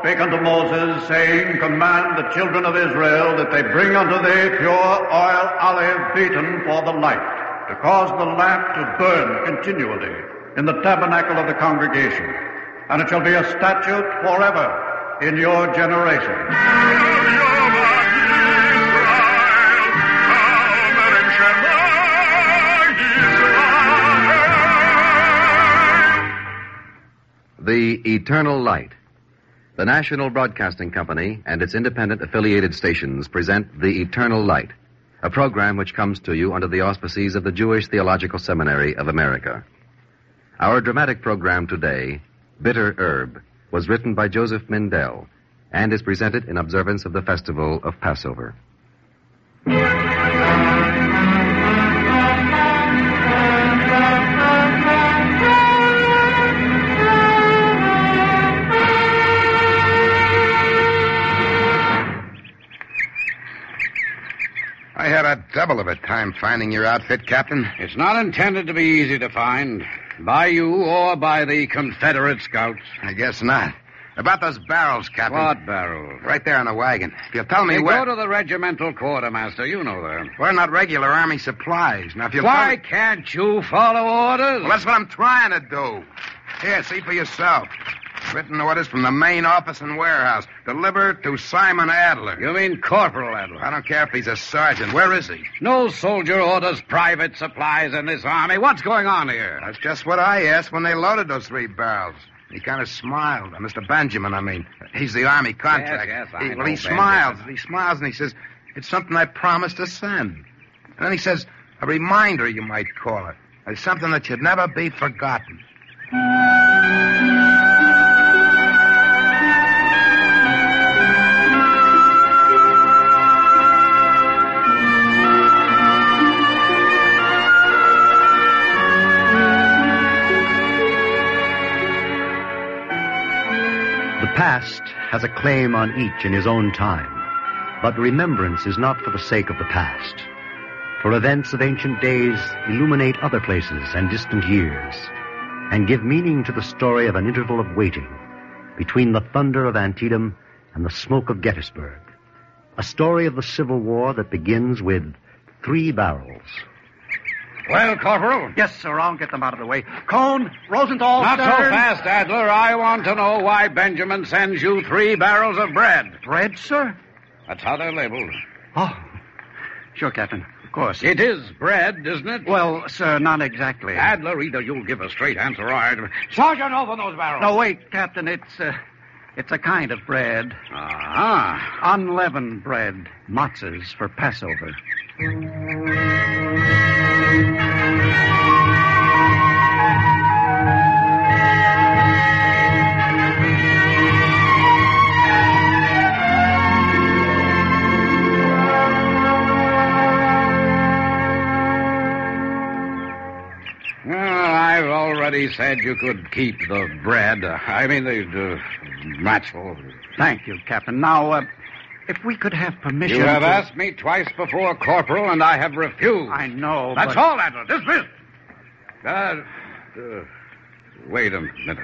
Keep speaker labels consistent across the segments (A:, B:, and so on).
A: spake unto Moses, saying, Command the children of Israel that they bring unto thee pure oil olive beaten for the light, to cause the lamp to burn continually in the tabernacle of the congregation. And it shall be a statute forever in your generation.
B: The Eternal Light. The National Broadcasting Company and its independent affiliated stations present The Eternal Light, a program which comes to you under the auspices of the Jewish Theological Seminary of America. Our dramatic program today, Bitter Herb, was written by Joseph Mindell and is presented in observance of the festival of Passover.
C: I had a devil of a time finding your outfit, Captain.
D: It's not intended to be easy to find, by you or by the Confederate scouts.
C: I guess not. About those barrels, Captain.
D: What barrels?
C: Right there on the wagon. If you'll tell me
D: Hey,
C: where...
D: go to the regimental quartermaster. You know them.
C: We're not regular Army supplies. Now, if you'll
D: Why
C: tell me...
D: can't you follow orders?
C: Well, that's what I'm trying to do. Here, see for yourself. Written orders from the main office and warehouse. Delivered to Simon Adler.
D: You mean Corporal Adler?
C: I don't care if he's a sergeant. Where is he?
D: No soldier orders private supplies in this army. What's going on here?
C: That's just what I asked when they loaded those 3 barrels. He kind of smiled. Mr. Benjamin, I mean. He's the Army contractor.
D: Yes, I know
C: he
D: Benjamin.
C: smiles. He smiles and he says, it's something I promised to send. And then he says, a reminder, you might call it. It's something that should never be forgotten.
E: The past has a claim on each in his own time, but remembrance is not for the sake of the past. For events of ancient days illuminate other places and distant years, and give meaning to the story of an interval of waiting between the thunder of Antietam and the smoke of Gettysburg. A story of the Civil War that begins with 3 barrels.
D: Well, Corporal?
A: Yes, sir, I'll get them out of the way. Cone, Rosenthal,
D: Not so
A: Stern.
D: fast, Adler. I want to know why Benjamin sends you 3 barrels of bread.
A: Bread, sir?
D: That's how they're labeled.
A: Oh, sure, Captain. Of course.
D: It is bread, isn't it?
A: Well, sir, not exactly.
D: Adler, either you'll give a straight answer or I... Sergeant, open those barrels.
A: No, wait, Captain. It's a kind of bread.
D: Ah.
A: Unleavened bread. Matzahs for Passover.
D: I've already said you could keep the bread. The matchful.
A: Thank you, Captain. Now, if we could have permission
D: You have
A: to...
D: asked me twice before, Corporal, and I have refused.
A: I know,
D: That's
A: but...
D: all, Adler. Dismissed. Wait a minute.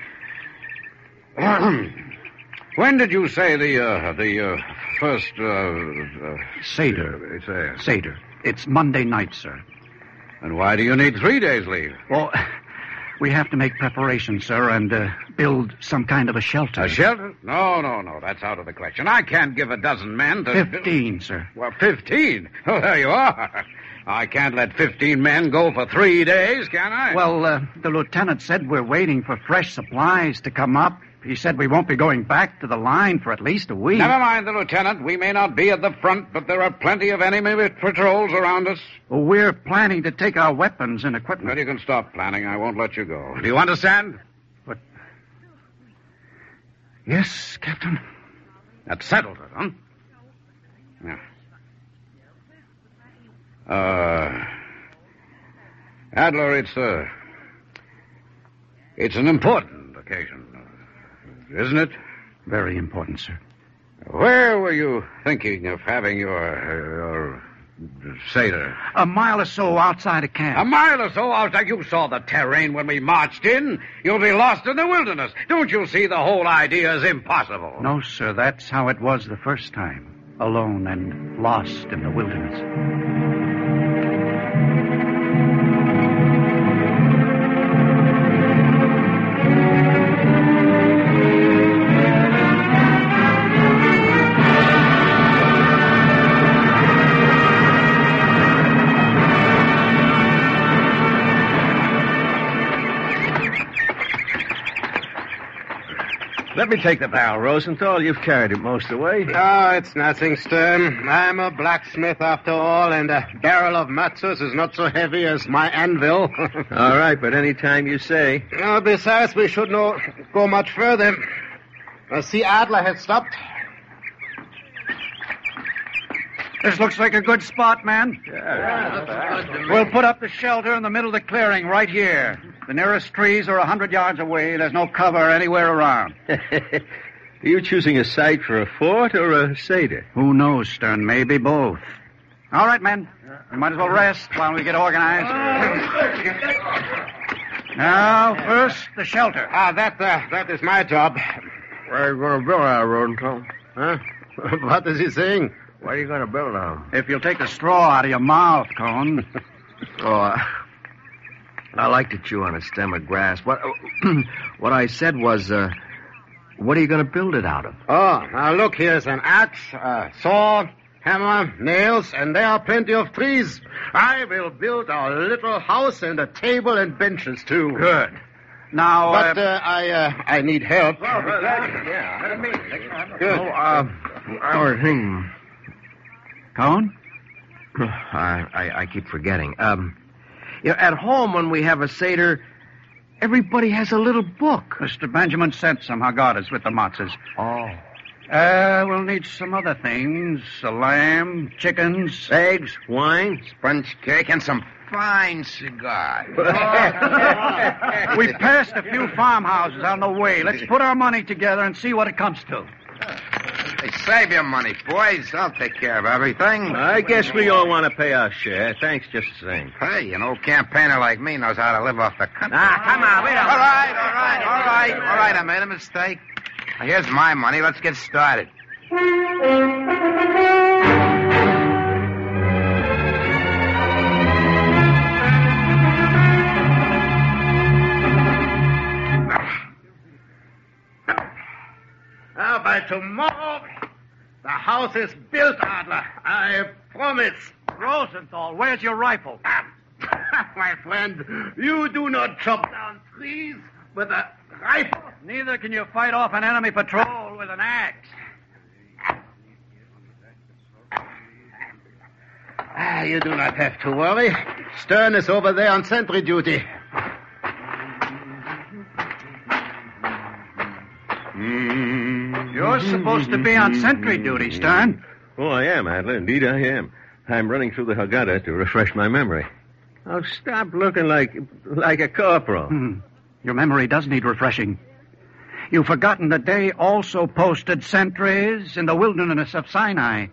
D: When did you say the first...
A: Seder.
D: It's
A: Seder. It's Monday night, sir.
D: And why do you need 3 days' leave?
A: Well, we have to make preparations, sir, and build some kind of a shelter.
D: A shelter? No. That's out of the question. I can't give a dozen men to...
A: 15, sir.
D: Well, 15? Oh, there you are. I can't let 15 men go for 3 days, can I?
A: Well, the lieutenant said we're waiting for fresh supplies to come up. He said we won't be going back to the line for at least a week.
D: Never mind the lieutenant. We may not be at the front, but there are plenty of enemy patrols around us.
A: Well, we're planning to take our weapons and equipment.
D: Well, you can stop planning. I won't let you go. Do you understand?
A: But... Yes, Captain.
D: That settles it, huh? Yeah. Adler, it's an important occasion, isn't it?
A: Very important, sir.
D: Where were you thinking of having your Seder?
F: A mile or so outside of
D: A
F: camp.
D: mile or so outside. You saw the terrain when we marched in. You'll be lost in the wilderness. Don't you see the whole idea is impossible?
F: No, sir, that's how it was the first time. Alone and lost in the wilderness.
G: Let me take the barrel, Rosenthal. You've carried it most of the way.
C: Oh, it's nothing, Stern. I'm a blacksmith after all, and a barrel of matzos is not so heavy as my anvil.
G: All right, but any time you say.
C: Besides, we should not go much further. See, Adler has stopped.
F: This looks like a good spot, man. We'll put up the shelter in the middle of the clearing right here. The nearest trees are 100 yards away. There's no cover anywhere around.
G: Are you choosing a site for a fort or a Seder?
F: Who knows, Stern? Maybe both. All right, men. We might as well rest while we get organized. Now, first, the shelter.
C: That is my job.
G: Where are you going to build on, Rosenthal?
C: Huh? What is he saying?
G: Where are you going to build on?
F: If you'll take the straw out of your mouth, Cone.
G: Oh, I like to chew on a stem of grass. What I said was, what are you going to build it out of?
C: Oh, now look, here's an axe, a saw, hammer, nails, and there are plenty of trees. I will build a little house and a table and benches, too.
F: Good. Now,
C: But I need help.
G: Good. Our thing.
F: Cone?
G: I keep forgetting. At home when we have a Seder, everybody has a little book.
F: Mr. Benjamin sent some Haggadahs with the matzahs.
G: Oh.
F: We'll need some other things. A lamb, chickens.
G: Eggs, wine.
C: Sponge cake and some fine cigars.
F: We passed a few farmhouses on the way. Let's put our money together and see what it comes to.
C: Hey, save your money, boys. I'll take care of everything.
G: I guess we all want to pay our share. Thanks just the same.
C: Hey, an old campaigner like me knows how to live off the country.
G: Come on, wait a
C: All right. I made a mistake. Now, here's my money. Let's get started. Now, by tomorrow, the house is built, Adler. I promise.
F: Rosenthal, where's your rifle?
C: My friend, you do not chop down trees with a rifle.
F: Neither can you fight off an enemy patrol with an axe.
C: You do not have to worry. Stern is over there on sentry duty.
F: You're supposed to be on sentry duty, Stern.
G: Oh, I am, Adler. Indeed, I am. I'm running through the Haggadah to refresh my memory. Oh, stop looking like a corporal.
F: Your memory does need refreshing. You've forgotten that they also posted sentries in the wilderness of Sinai.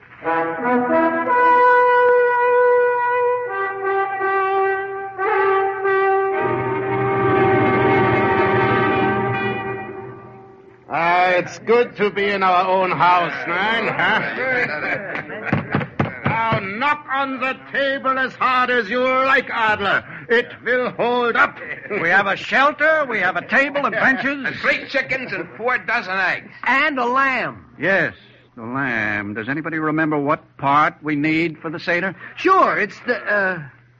C: It's good to be in our own house, man, huh? Now knock on the table as hard as you like, Adler. It will hold up.
F: We have a shelter, we have a table and benches.
C: And 3 chickens and 4 dozen eggs.
G: And a lamb.
F: Yes, the lamb. Does anybody remember what part we need for the Seder?
G: Sure, it's the,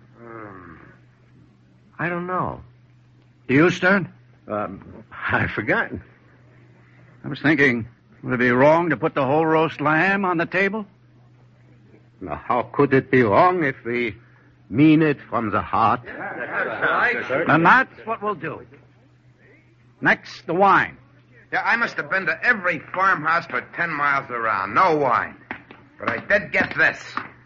G: I don't know.
F: Do you, Stern?
G: I've forgotten.
F: I was thinking, would it be wrong to put the whole roast lamb on the table?
C: Now, how could it be wrong if we mean it from the heart?
F: And that's what we'll do. Next, the wine.
C: Yeah, I must have been to every farmhouse for 10 miles around. No wine. But I did get this.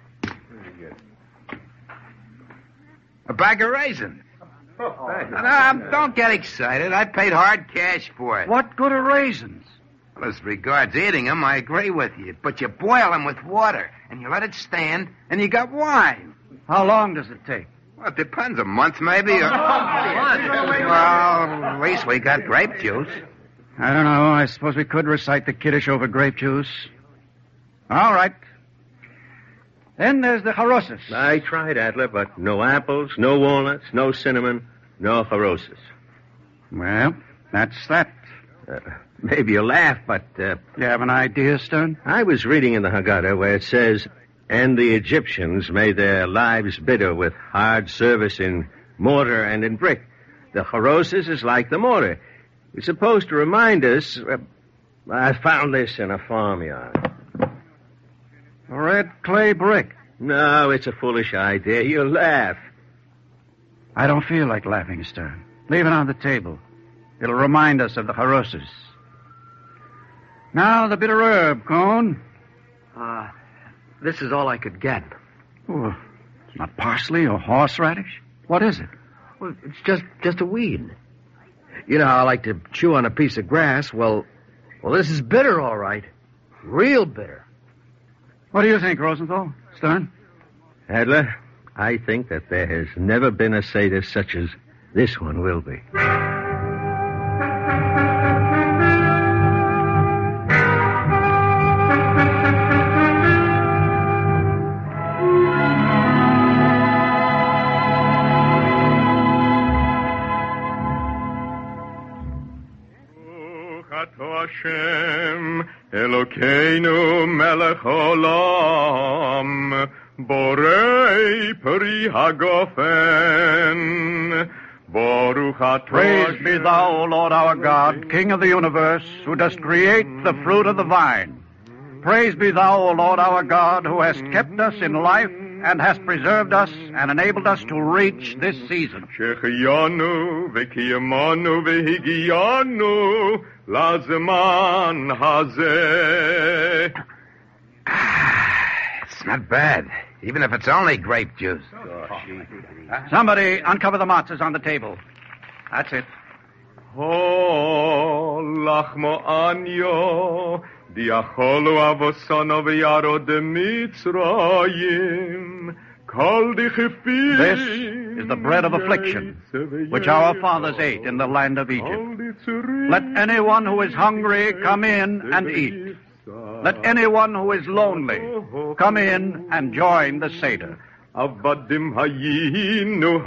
C: A bag of raisins. Now, don't get excited. I paid hard cash for it.
F: What good are raisins?
H: Well, as regards eating them, I agree with you. But you boil them with water, and you let it stand, and you got wine.
F: How long does it take?
H: Well, it depends. A month, maybe. Well, at least we got grape juice.
F: I don't know. I suppose we could recite the Kiddush over grape juice. All right. Then there's the charosis.
I: I tried, Adler, but no apples, no walnuts, no cinnamon, no charosis.
F: Well, that's that.
I: Maybe you'll laugh, but...
F: You have an idea, Stern?
I: I was reading in the Haggadah where it says, and the Egyptians made their lives bitter with hard service in mortar and in brick. The charosis is like the mortar. It's supposed to remind us... I found this in a farmyard.
F: Red clay brick.
I: No, it's a foolish idea. You'll laugh.
F: I don't feel like laughing, Stern. Leave it on the table. It'll remind us of the charosis. Now, the bitter herb, Cone.
E: This is all I could get.
F: Oh, it's not parsley or horseradish. What is it?
E: Well, it's just a weed. You know how I like to chew on a piece of grass? Well, this is bitter, all right. Real bitter.
F: What do you think, Rosenthal? Stern?
I: Adler, I think that there has never been a Seder such as this one will be.
J: Hashem, Elokeinu melech olam, borei peri hagofen, Baruch atah.
F: Praise be thou, O Lord our God, King of the universe, who dost create the fruit of the vine. Praise be thou, O Lord our God, who hast kept us in life and hast preserved us and enabled us to reach this season.
J: Shechiyanu v'kiyamanu v'higiyanu lazman hazeh.
H: It's not bad, even if it's only grape juice.
F: Somebody uncover the matzahs on the table. That's it.
J: Ho lachmo anyo diacholu avosano v'yaro de Mitzrayim.
F: This is the bread of affliction, which our fathers ate in the land of Egypt. Let anyone who is hungry come in and eat. Let anyone who is lonely come in and join the Seder.
J: Avadim hayinu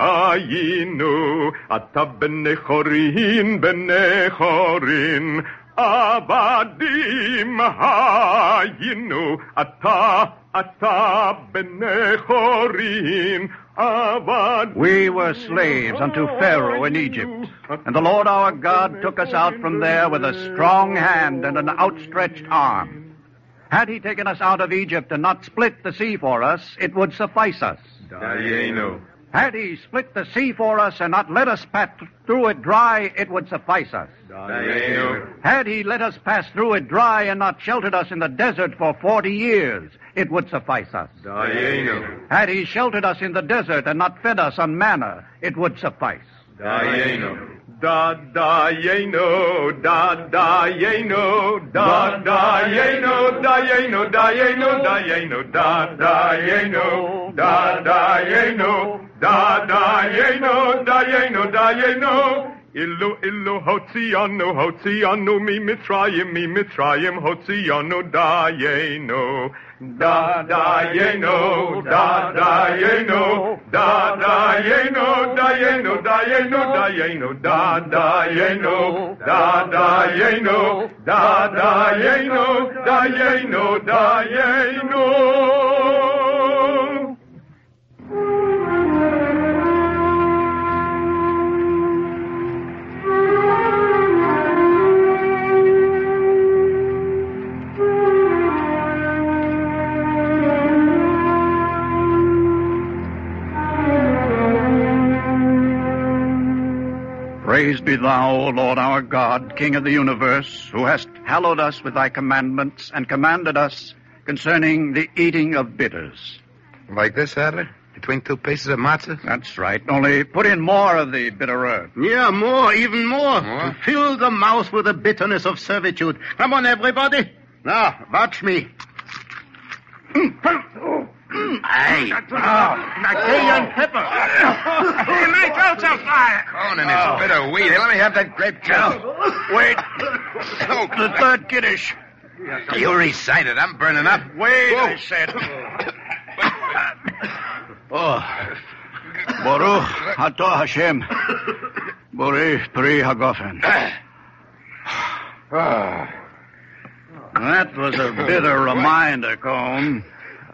J: ata b'nei chorin Avadim hayinu ata b'nei chorin.
F: We were slaves unto Pharaoh in Egypt, and the Lord our God took us out from there with a strong hand and an outstretched arm. Had he taken us out of Egypt and not split the sea for us, it would suffice us.
J: Dayenu.
F: Had he split the sea for us and not let us pass through it dry, it would suffice us.
J: Dayenu.
F: Had he let us pass through it dry and not sheltered us in the desert for 40 years, it would suffice us.
J: Dayenu.
F: Had he sheltered us in the desert and not fed us on manna, it would suffice.
J: Dayenu. Da dayenu, da dayenu, da dayenu, dayenu, dayenu, dayenu, da dayenu, da dayenu, da dayenu, dayenu, dayenu. Illu hotzianu mi Mitzrayim hotzianu dayenu. Da dayenu, da dayenu, da dayenu, dayenu, dayenu, dayenu, da dayenu, da dayenu, da dayenu, dayenu, dayenu.
F: Praise be thou, O Lord our God, King of the universe, who hast hallowed us with thy commandments and commanded us concerning the eating of bitters.
H: Like this, Adler? between two pieces of matzah?
F: That's right. Only put in more of the bitter herb.
C: Yeah, more, even more.
H: More?
C: Fill the mouth with the bitterness of servitude. Come on, everybody. Now, watch me.
H: Hey.
C: Cayenne pepper.
H: My throat's on fire. Conan is bitter weed. Hey, let me have that grape juice.
F: Wait. The third Kiddush.
H: You recite it. I'm burning up.
F: Wait, I said. Baruch atah Hashem. Borei Pri Hagofen. That was a bitter reminder, Cone.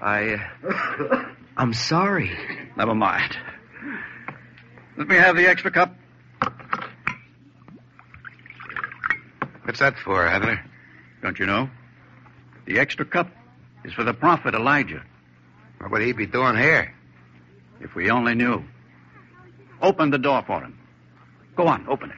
G: I'm sorry.
F: Never mind. Let me have the extra cup.
H: What's that for, Adler?
F: Don't you know? The extra cup is for the prophet Elijah.
H: What would he be doing here?
F: If we only knew. Open the door for him. Go on, open it.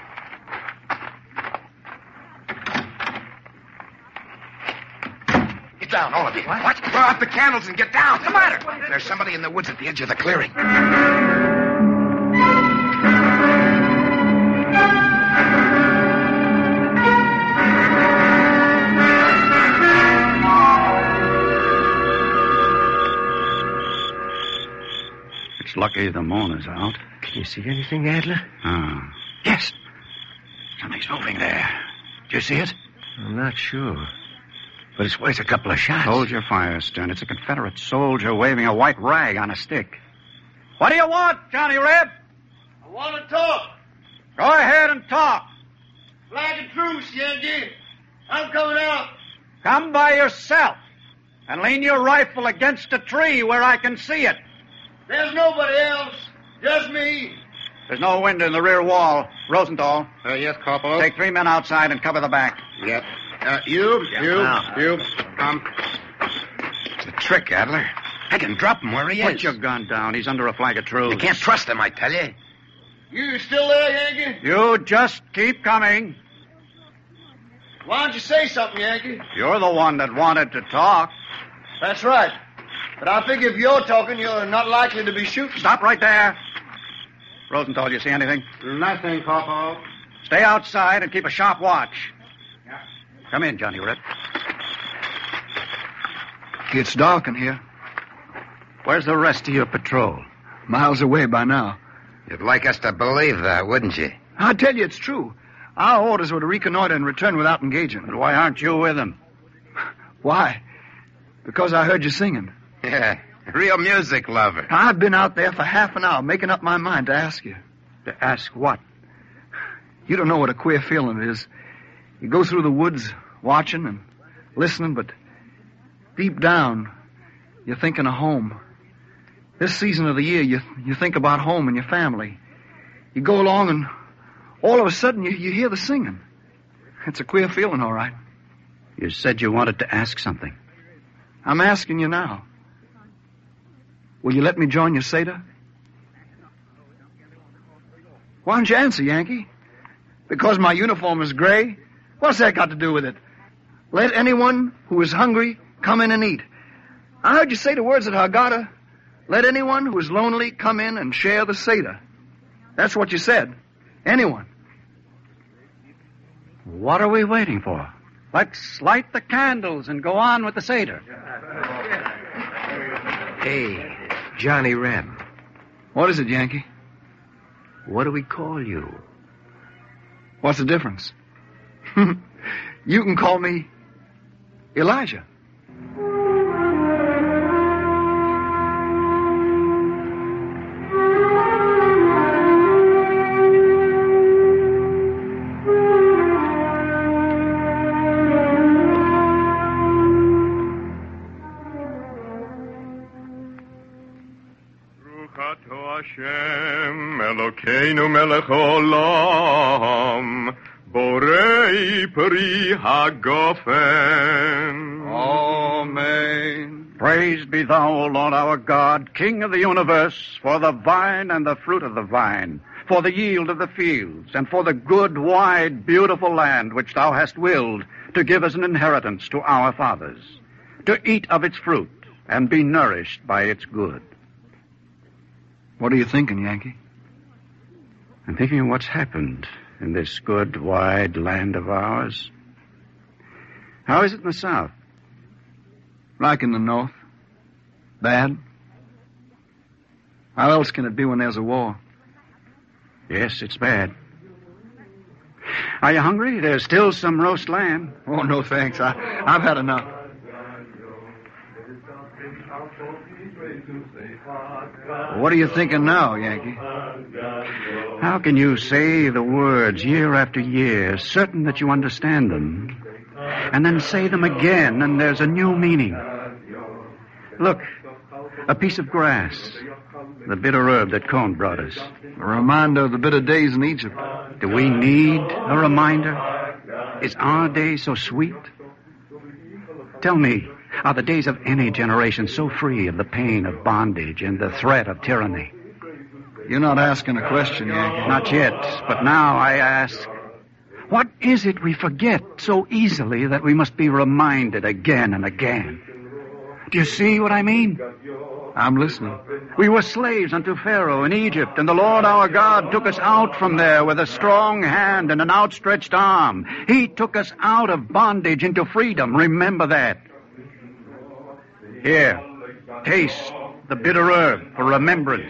H: Get down, all of you. What? Blow out the candles and get down. What's the matter? There's somebody in the woods at the edge of the clearing.
F: It's lucky the moon is out.
I: Can you see anything, Adler?
F: Yes. Something's moving there. Do you see it?
I: I'm not sure. But it's worth a couple of shots.
F: Hold your fire, Stern. It's a Confederate soldier waving a white rag on a stick. What do you want, Johnny Reb?
C: I want to talk.
F: Go ahead and talk.
C: Flag of truce, Yankee. I'm coming out.
F: Come by yourself and lean your rifle against a tree where I can see it.
C: There's nobody else. Just me.
F: There's no window in the rear wall. Rosenthal.
C: Yes, Corporal.
F: Take 3 men outside and cover the back.
C: Yep. You. Come.
H: It's a trick, Adler. I can drop him where he is.
F: Put your gun down. He's under a flag of truce.
H: You can't trust him, I tell you.
C: You still there, Yankee?
F: You just keep coming.
C: Why don't you say something, Yankee?
F: You're the one that wanted to talk.
C: That's right. But I figure if you're talking, you're not likely to be shooting.
F: Stop right there. Rosenthal, you see anything?
C: Nothing, Corporal.
F: Stay outside and keep a sharp watch.
C: Yeah.
F: Come in, Johnny Reb.
K: It's dark in here.
F: Where's the rest of your patrol?
K: Miles away by now.
H: You'd like us to believe that, wouldn't you?
K: I tell you, it's true. Our orders were to reconnoiter and return without engaging.
F: But why aren't you with them?
K: Why? Because I heard you singing.
H: Yeah, real music lover.
K: I've been out there for half an hour making up my mind to ask you.
F: To ask what?
K: You don't know what a queer feeling it is. You go through the woods watching and listening, but deep down, you're thinking of home. This season of the year, you think about home and your family. You go along and all of a sudden you hear the singing. It's a queer feeling, all right.
F: You said you wanted to ask something.
K: I'm asking you now. Will you let me join your Seder? Why don't you answer, Yankee? Because my uniform is gray? What's that got to do with it? Let anyone who is hungry come in and eat. I heard you say the words at Haggadah. Let anyone who is lonely come in and share the Seder. That's what you said. Anyone.
F: What are we waiting for? Let's light the candles and go on with the Seder.
G: Hey, Johnny Reb.
K: What is it, Yankee?
G: What do we call you?
K: What's the difference? You can call me Elijah.
J: Hashem, Elokeinu melech olam, borei pri hagofen.
F: Amen. Praise be thou, O Lord our God, King of the universe, for the vine and the fruit of the vine, for the yield of the fields, and for the good, wide, beautiful land which thou hast willed to give as an inheritance to our fathers, to eat of its fruit and be nourished by its good.
K: What are you thinking, Yankee?
F: I'm thinking of what's happened in this good, wide land of ours. How is it in the South?
K: Like in the North. Bad. How else can it be when there's a war?
F: Yes, it's bad. Are you hungry? There's still some roast lamb.
K: Oh, no, thanks. I've had enough. What are you thinking now, Yankee?
F: How can you say the words year after year, certain that you understand them, and then say them again, and there's a new meaning? Look, a piece of grass, the bitter herb that Cone brought us.
K: A reminder of the bitter days in Egypt.
F: Do we need a reminder? Is our day so sweet? Tell me, are the days of any generation so free of the pain of bondage and the threat of tyranny?
K: You're not asking a question, Yankee.
F: Not yet, but now I ask, what is it we forget so easily that we must be reminded again and again? Do you see what I mean?
K: I'm listening.
F: We were slaves unto Pharaoh in Egypt, and the Lord our God took us out from there with a strong hand and an outstretched arm. He took us out of bondage into freedom. Remember that. Here, taste the bitter herb for remembrance.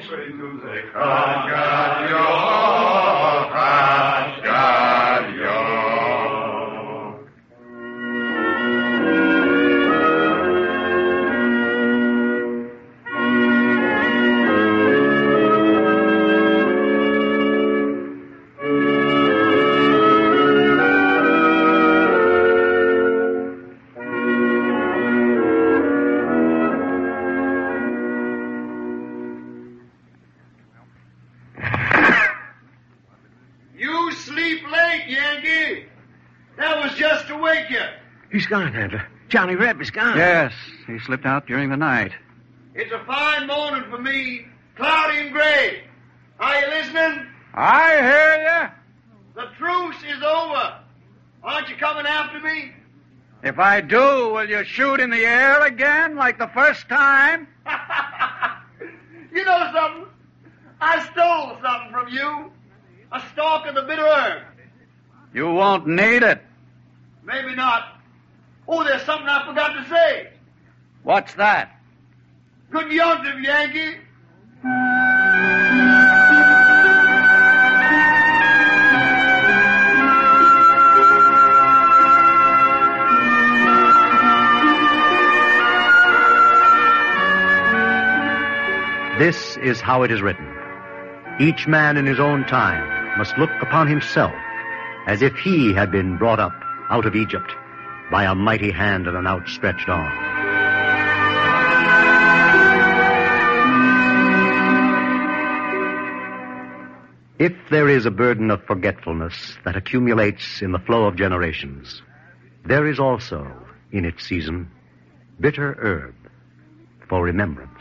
I: He's gone, Handler. Johnny Reb is gone.
F: Yes, he slipped out during the night.
L: It's a fine morning for me, cloudy and gray. Are you listening?
F: I hear you.
L: The truce is over. Aren't you coming after me?
F: If I do, will you shoot in the air again like the first time?
L: You know something? I stole something from you. A stalk of the bitter herb.
F: You won't need it.
L: Maybe not. Oh, there's something I forgot to say.
F: What's that?
L: Good yontif, Yankee.
E: This is how it is written. Each man in his own time must look upon himself as if he had been brought up out of Egypt by a mighty hand and an outstretched arm. If there is a burden of forgetfulness that accumulates in the flow of generations, there is also, in its season, bitter herb for remembrance.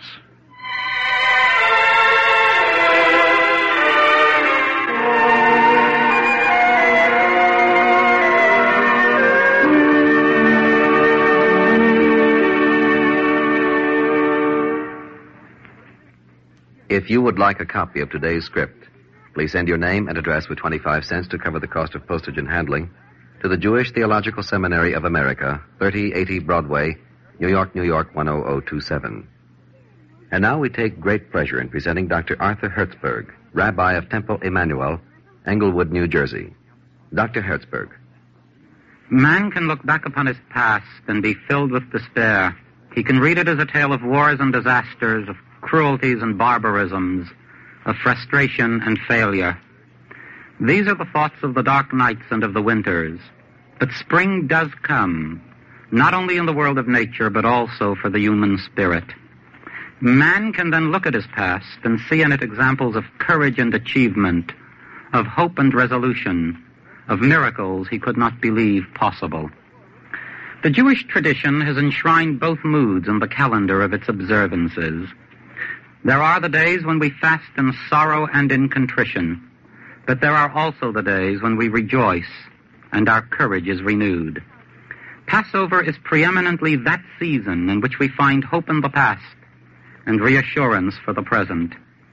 B: If you would like a copy of today's script, please send your name and address with 25 cents to cover the cost of postage and handling to the Jewish Theological Seminary of America, 3080 Broadway, New York, New York, 10027. And now we take great pleasure in presenting Dr. Arthur Hertzberg, Rabbi of Temple Emmanuel, Englewood, New Jersey. Dr. Hertzberg.
M: Man can look back upon his past and be filled with despair. He can read it as a tale of wars and disasters, of cruelties and barbarisms, of frustration and failure. These are the thoughts of the dark nights and of the winters. But spring does come, not only in the world of nature, but also for the human spirit. Man can then look at his past and see in it examples of courage and achievement, of hope and resolution, of miracles he could not believe possible. The Jewish tradition has enshrined both moods in the calendar of its observances. There are the days when we fast in sorrow and in contrition, but there are also the days when we rejoice and our courage is renewed. Passover is preeminently that season in which we find hope in the past and reassurance for the present.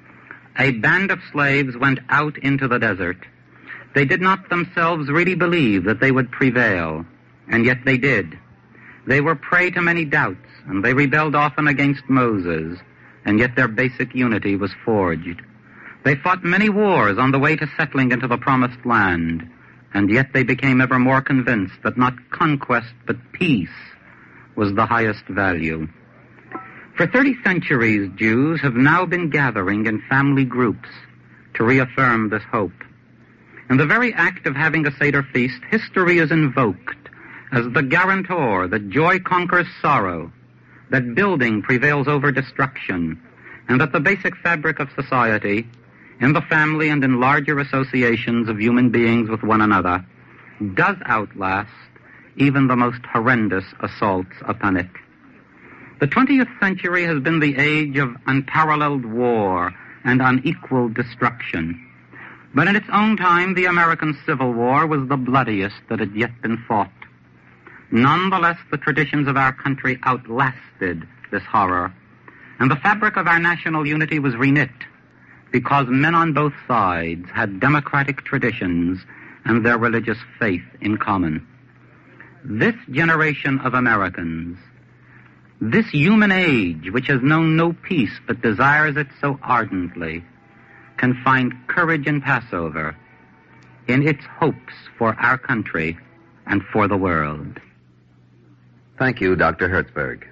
M: A band of slaves went out into the desert. They did not themselves really believe that they would prevail, and yet they did. They were prey to many doubts, and they rebelled often against Moses, and yet their basic unity was forged. They fought many wars on the way to settling into the promised land, and yet they became ever more convinced that not conquest but peace was the highest value. For 30 centuries, Jews have now been gathering in family groups to reaffirm this hope. In the very act of having a Seder feast, history is invoked as the guarantor that joy conquers sorrow, that building prevails over destruction, and that the basic fabric of society, in the family and in larger associations of human beings with one another, does outlast even the most horrendous assaults upon it. The 20th century has been the age of unparalleled war and unequal destruction. But in its own time, the American Civil War was the bloodiest that had yet been fought. Nonetheless, the traditions of our country outlasted this horror, and the fabric of our national unity was reknit because men on both sides had democratic traditions and their religious faith in common. This generation of Americans, this human age which has known no peace but desires it so ardently, can find courage in Passover in its hopes for our country and for the world.
B: Thank you, Dr. Hertzberg.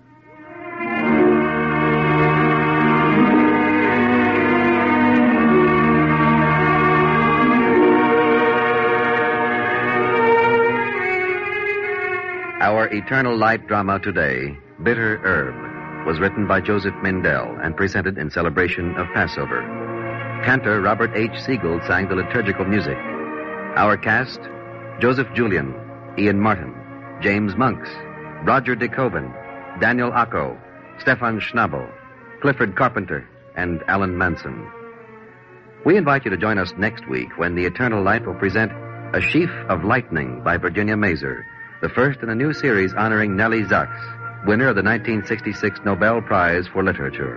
B: Our Eternal Light drama today, Bitter Herb, was written by Joseph Mindell and presented in celebration of Passover. Cantor Robert H. Siegel sang the liturgical music. Our cast, Joseph Julian, Ian Martin, James Monks, Roger DeKoven, Daniel Acco, Stefan Schnabel, Clifford Carpenter, and Alan Manson. We invite you to join us next week when the Eternal Light will present A Sheaf of Lightning by Virginia Mazer, the first in a new series honoring Nellie Sachs, winner of the 1966 Nobel Prize for Literature.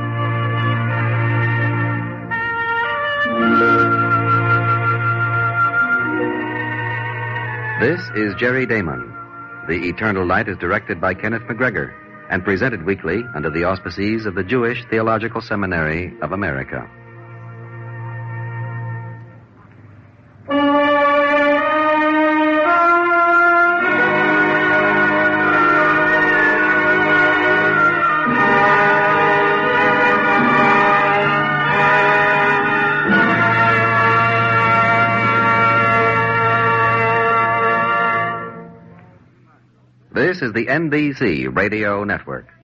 B: This is Jerry Damon. The Eternal Light is directed by Kenneth McGregor and presented weekly under the auspices of the Jewish Theological Seminary of America. This is the NBC Radio Network.